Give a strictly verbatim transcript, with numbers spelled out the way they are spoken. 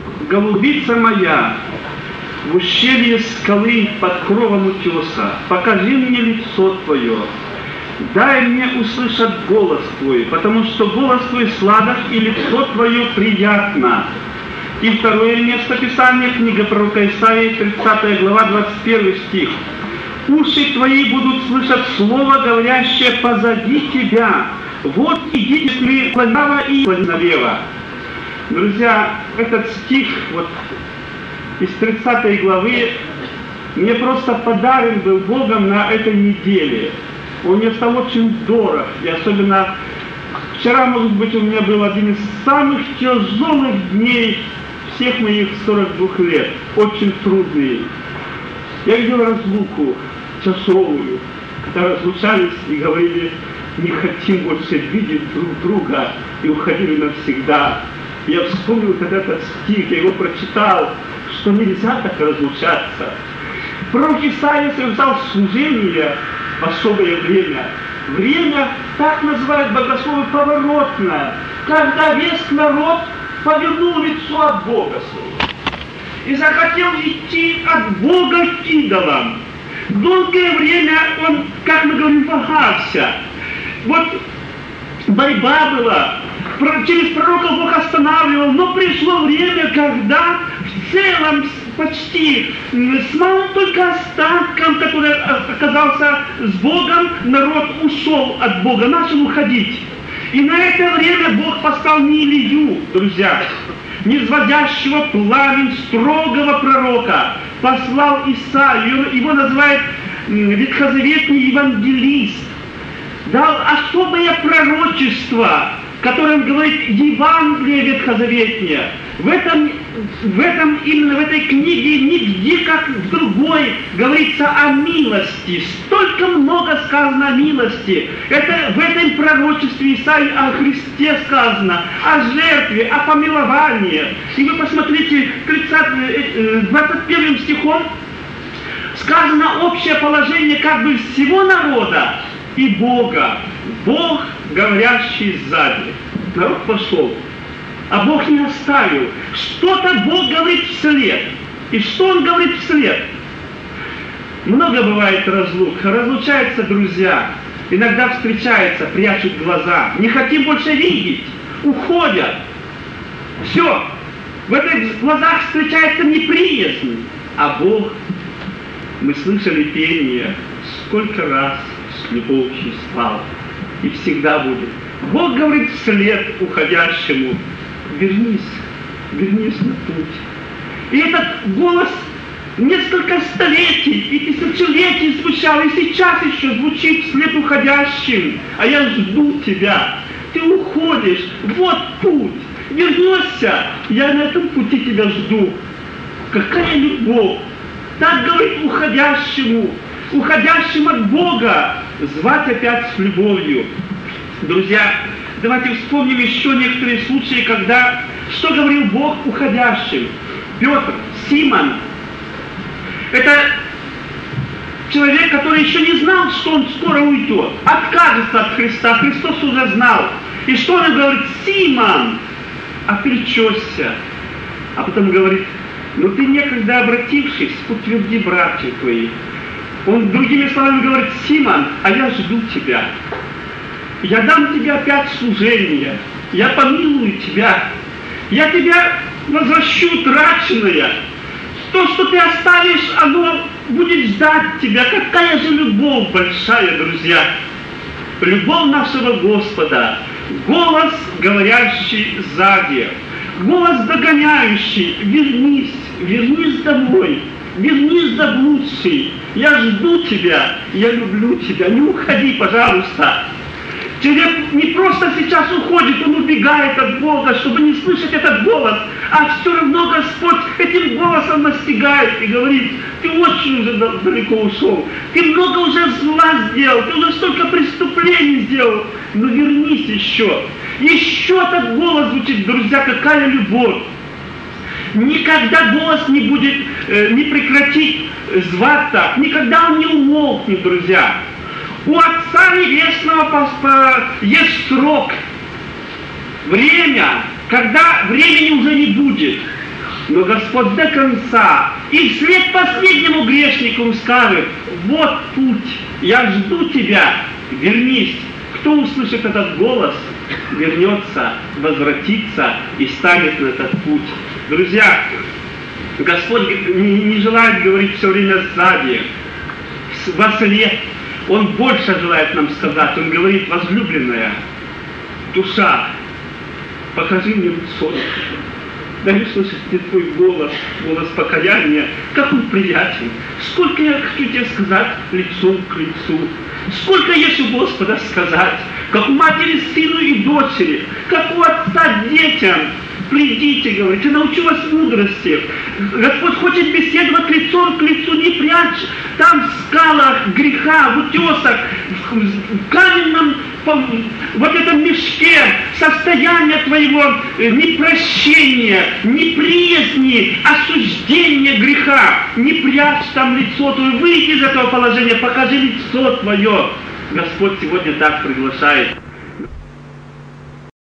голубица моя, в ущелье скалы под кровом утеса, покажи мне лицо Твое, дай мне услышать голос Твой, потому что голос Твой сладок и лицо Твое приятно. И второе место Писания, книга пророка Исаии, тридцатая глава, двадцать первый стих. Уши Твои будут слышать слово, говорящее позади Тебя. Вот идите ли направо и налево. Друзья, этот стих вот из тридцатой главы мне просто подарен был Богом на этой неделе. Он мне стал очень дорог. И особенно вчера, может быть, у меня был один из самых тяжелых дней всех моих сорока двух лет. Очень трудный. Я видел разлуку часовую, когда разлучались и говорили, не хотим больше видеть друг друга, и уходили навсегда. Я вспомнил тогда этот стих, я его прочитал, что нельзя так разлучаться. Пророк Исаия совершал служение в особое время. Время, так называют богословы, поворотное, когда весь народ повернул лицо от Бога своего и захотел идти от Бога к идолам. Долгое время он, как мы говорим, вагался. Вот борьба была, через пророка Бог останавливал, но пришло время, когда в целом почти с малым только остатком, который оказался с Богом, народ ушел от Бога, начал уходить. И на это время Бог послал не Илью, друзья, низводящего пламень строгого пророка, послал Исаию, его называют ветхозаветный евангелист, дал особое пророчество, которым говорит Евангелие ветхозаветнее. В этом, в этом, именно в этой книге нигде, как в другой, говорится о милости. Столько много сказано о милости. Это в этом пророчестве Исаии о Христе сказано, о жертве, о помиловании. И вы посмотрите, тридцатым, двадцать первым стихом сказано общее положение как бы всего народа и Бога. Бог, говорящий сзади. Народ пошел, а Бог не оставил. Что-то Бог говорит вслед. И что Он говорит вслед? Много бывает разлук. Разлучаются друзья. Иногда встречаются, прячут глаза. Не хотим больше видеть. Уходят. Все. В этих глазах встречается неприязнь. А Бог, мы слышали пение, сколько раз с любовью спал. И всегда будет. Бог говорит вслед уходящему: вернись, вернись на путь. И этот голос несколько столетий и тысячелетий звучал, и сейчас еще звучит вслед уходящим. А я жду тебя. Ты уходишь. Вот путь. Вернешься. Я на этом пути тебя жду. Какая любовь. Так говорит уходящему. Уходящим от Бога. Звать опять с любовью. Друзья, давайте вспомним еще некоторые случаи, когда, что говорил Бог уходящим. Петр, Симон, это человек, который еще не знал, что он скоро уйдет, откажется от Христа. Христос уже знал. И что он говорит? Симон, отречешься. А потом говорит: ну ты некогда обратившись, утверди братьев твоих. Он другими словами говорит: Симон, а я жду тебя. Я дам тебе опять служение. Я помилую тебя. Я тебя возвращу траченное. То, что ты оставишь, оно будет ждать тебя. Какая же любовь большая, друзья. Любовь нашего Господа. Голос, говорящий сзади. Голос догоняющий: вернись, вернись домой. Вернись, заблудший. Я жду тебя. Я люблю тебя. Не уходи, пожалуйста. Человек не просто сейчас уходит, он убегает от Бога, чтобы не слышать этот голос, а все равно Господь этим голосом настигает и говорит: ты очень уже далеко ушел, ты много уже зла сделал, ты уже столько преступлений сделал, но вернись еще. Еще этот голос звучит, друзья, какая любовь. Никогда голос не будет, э, не прекратит звать так, никогда он не умолкнет, друзья. У Отца Небесного есть срок, время, когда времени уже не будет. Но Господь до конца и вслед последнему грешнику скажет: вот путь, я жду тебя, вернись. Кто услышит этот голос, вернется, возвратится и станет на этот путь. Друзья, Господь не желает говорить все время сзади, во след. Он больше желает нам сказать. Он говорит: возлюбленная душа, покажи мне лицо. Дай услышать мне твой голос, голос покаяния, как он приятен. Сколько я хочу тебе сказать лицом к лицу. Сколько есть у Господа сказать, как у матери сыну и дочери, как у отца детям. Придите, говорите, научу вас мудрости. Господь хочет беседовать лицом к лицу, не прячь там в скалах греха, в утесах, в каменном, вот этом мешке состояния твоего непрощения, неприязни, осуждения греха. Не прячь там лицо твое, выйди из этого положения, покажи лицо твое. Господь сегодня так приглашает.